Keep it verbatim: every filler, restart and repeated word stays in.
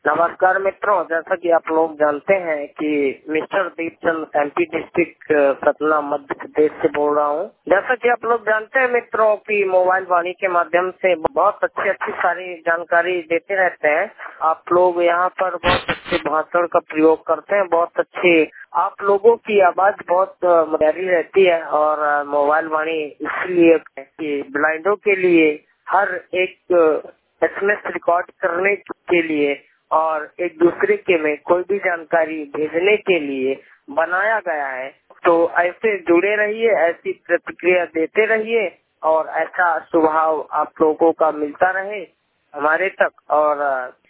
नमस्कार मित्रों, जैसा कि आप लोग जानते हैं कि mister Deepchand MP district Satna Madhya Pradesh से बोल रहा हूं। जैसा कि आप लोग जानते हैं मित्रों कि मोबाइल वाणी के माध्यम से बहुत अच्छी अच्छी सारी जानकारी देते रहते हैं। आप लोग यहाँ पर बहुत अच्छे भाषण का प्रयोग करते हैं, बहुत अच्छे आप लोगों की आवाज बहुत प्यारी रहती है। और मोबाइल वाणी इसलिए कि ब्लाइंडों के लिए हर एक एसएमएस रिकॉर्ड करने के लिए और एक दूसरे के में कोई भी जानकारी भेजने के लिए बनाया गया है। तो ऐसे जुड़े रहिए, ऐसी प्रतिक्रिया देते रहिए और ऐसा स्वभाव आप लोगों का मिलता रहे हमारे तक। और